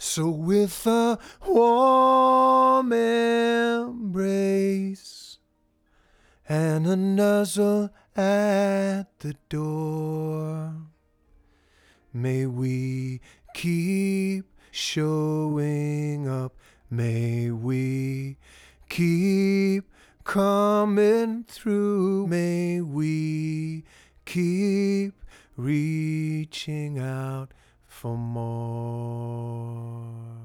So with a warm embrace and a nuzzle at the door, may we keep showing up. May we keep coming through. May we keep reaching out for more.